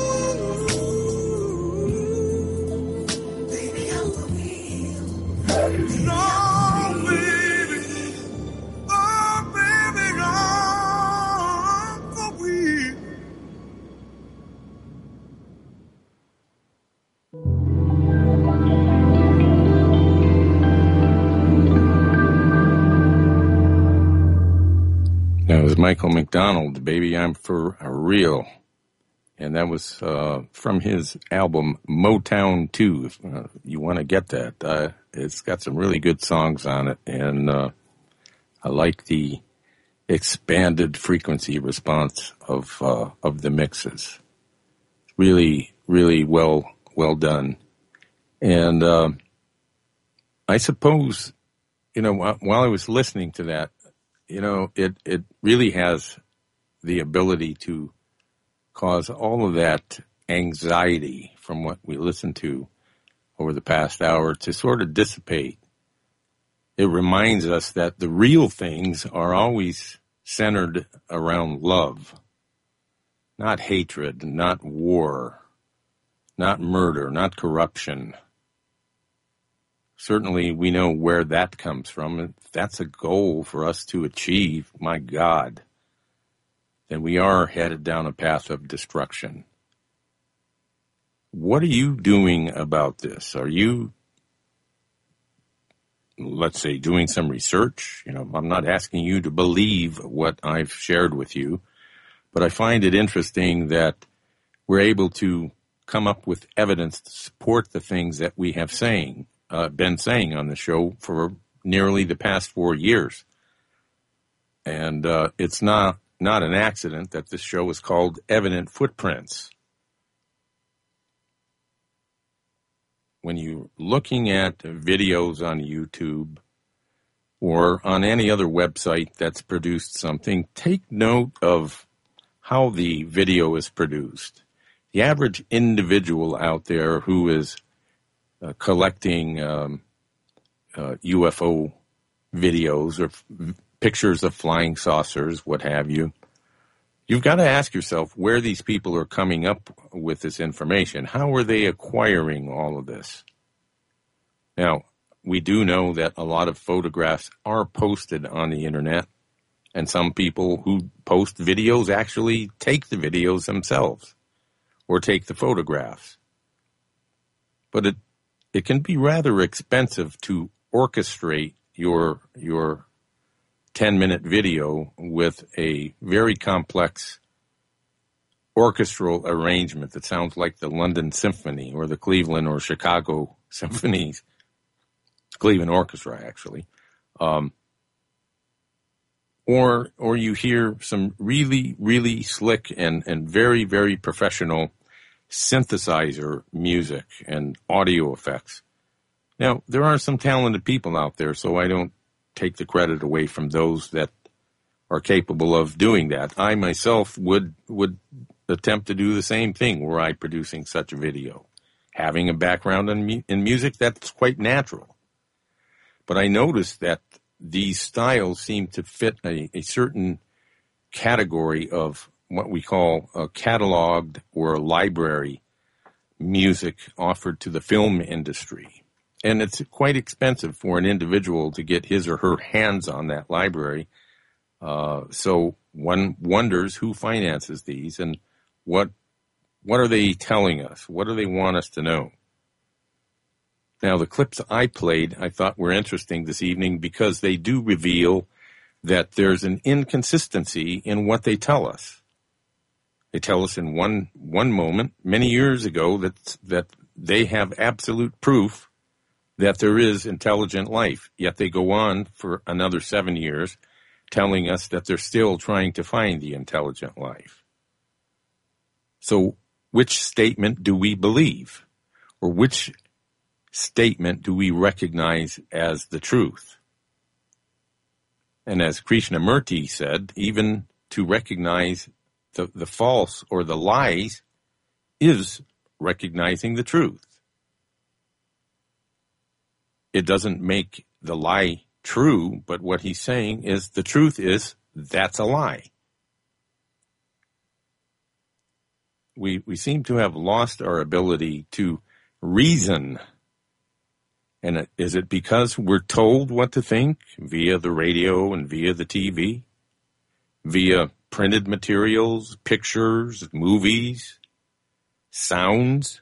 baby, I'm for real. No, baby. Oh, baby, I'm for real. That was Michael McDonald, Baby, I'm for Real. And that was uh, from his album Motown two. If uh, you want to get that, uh, it's got some really good songs on it. And uh, I like the expanded frequency response of uh, of the mixes. Really, really well well done. And uh, I suppose, you know, while I was listening to that, you know, it, it really has the ability to cause all of that anxiety from what we listened to over the past hour to sort of dissipate. It reminds us that the real things are always centered around love, not hatred, not war, not murder, not corruption. Certainly, we know where that comes from. If that's a goal for us to achieve, my God, then we are headed down a path of destruction. What are you doing about this? Are you, let's say, doing some research? You know, I'm not asking you to believe what I've shared with you, but I find it interesting that we're able to come up with evidence to support the things that we have saying. Uh, been saying on the show for nearly the past four years. And uh, it's not, not an accident that this show is called Evident Footprints. When you're looking at videos on YouTube or on any other website that's produced something, take note of how the video is produced. The average individual out there who is Uh, collecting um, uh, U F O videos or f- pictures of flying saucers, what have you, you've got to ask yourself where these people are coming up with this information. How are they acquiring all of this? Now, we do know that a lot of photographs are posted on the internet, and some people who post videos actually take the videos themselves or take the photographs. But it It can be rather expensive to orchestrate your your ten-minute video with a very complex orchestral arrangement that sounds like the London Symphony or the Cleveland or Chicago symphonies. Cleveland Orchestra, actually. Um, or or you hear some really, really slick and, and very, very professional synthesizer music and audio effects. Now, there are some talented people out there, so I don't take the credit away from those that are capable of doing that. I myself would would attempt to do the same thing were I producing such a video. Having a background in, mu- in music, that's quite natural. But I noticed that these styles seem to fit a, a certain category of what we call a cataloged or a library music offered to the film industry. And it's quite expensive for an individual to get his or her hands on that library. Uh, so one wonders who finances these and what what are they telling us? What do they want us to know? Now, the clips I played I thought were interesting this evening because they do reveal that there's an inconsistency in what they tell us. They tell us in one one moment, many years ago, that that they have absolute proof that there is intelligent life, yet they go on for another seven years telling us that they're still trying to find the intelligent life. So which statement do we believe? Or which statement do we recognize as the truth? And as Krishnamurti said, even to recognize the, the false or the lies is recognizing the truth. It doesn't make the lie true, but what he's saying is the truth is that's a lie. We we seem to have lost our ability to reason. And is it because we're told what to think via the radio and via the T V, via printed materials, pictures, movies, sounds?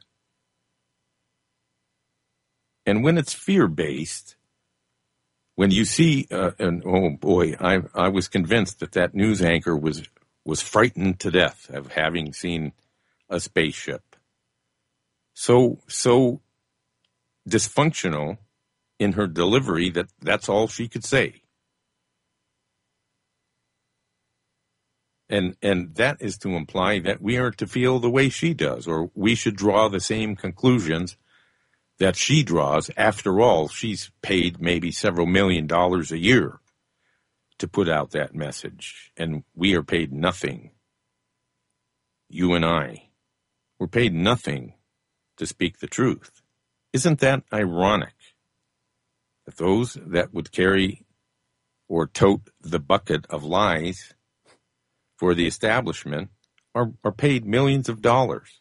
And when it's fear-based, when you see, uh, and oh boy, I I was convinced that that news anchor was was frightened to death of having seen a spaceship. So so dysfunctional in her delivery that that's all she could say. And and that is to imply that we are to feel the way she does, or we should draw the same conclusions that she draws. After all, she's paid maybe several million dollars a year to put out that message, and we are paid nothing. You and I, we're paid nothing to speak the truth. Isn't that ironic? That those that would carry or tote the bucket of lies for the establishment are, are paid millions of dollars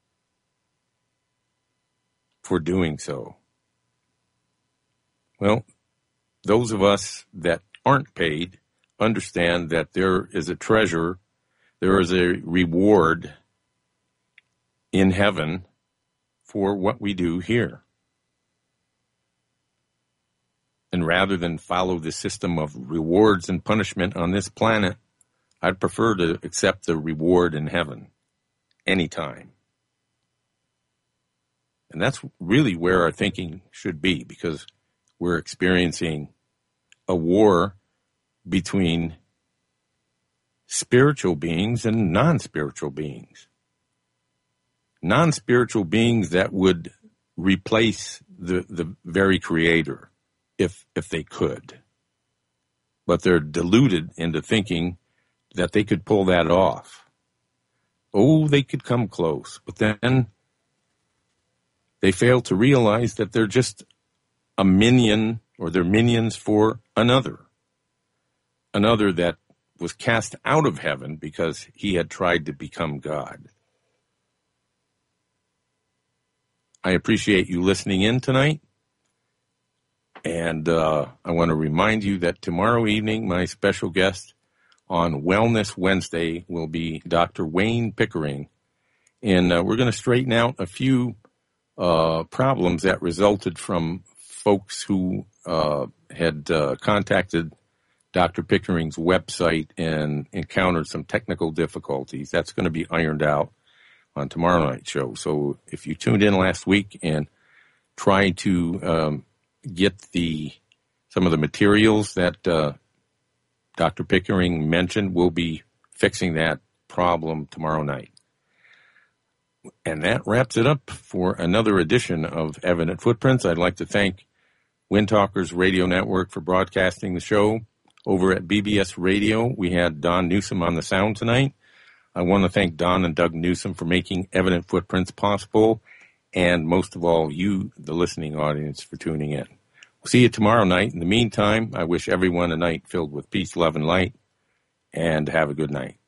for doing so. Well, those of us that aren't paid understand that there is a treasure, there is a reward in heaven for what we do here. And rather than follow the system of rewards and punishment on this planet, I'd prefer to accept the reward in heaven anytime. And that's really where our thinking should be, because we're experiencing a war between spiritual beings and non-spiritual beings. Non-spiritual beings that would replace the, the very creator if if they could. But they're deluded into thinking that they could pull that off. Oh, they could come close, but then they fail to realize that they're just a minion, or they're minions for another. Another that was cast out of heaven because he had tried to become God. I appreciate you listening in tonight. And uh, I want to remind you that tomorrow evening, my special guest on Wellness Wednesday will be Doctor Wayne Pickering. And uh, we're going to straighten out a few uh, problems that resulted from folks who uh, had uh, contacted Doctor Pickering's website and encountered some technical difficulties. That's going to be ironed out on tomorrow night's show. So if you tuned in last week and tried to um, get the some of the materials that uh, Doctor Pickering mentioned, we'll be fixing that problem tomorrow night. And that wraps it up for another edition of Evident Footprints. I'd like to thank Wind Talkers Radio Network for broadcasting the show. Over at B B S Radio, we had Don Newsom on the sound tonight. I want to thank Don and Doug Newsom for making Evident Footprints possible, and most of all, you, the listening audience, for tuning in. We'll see you tomorrow night. In the meantime, I wish everyone a night filled with peace, love, and light, and have a good night.